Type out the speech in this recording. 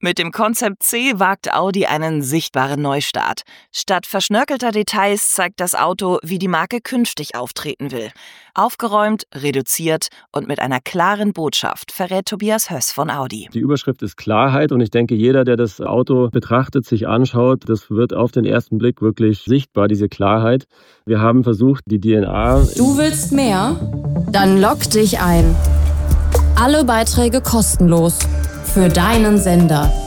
Mit dem Concept C wagt Audi einen sichtbaren Neustart. Statt verschnörkelter Details zeigt das Auto, wie die Marke künftig auftreten will. Aufgeräumt, reduziert und mit einer klaren Botschaft, verrät Tobias Höss von Audi. Die Überschrift ist Klarheit und ich denke, jeder, der das Auto betrachtet, sich anschaut, das wird auf den ersten Blick wirklich sichtbar, diese Klarheit. Wir haben versucht, die DNA... Du willst mehr? Dann logg dich ein. Alle Beiträge kostenlos. Für deinen Sender.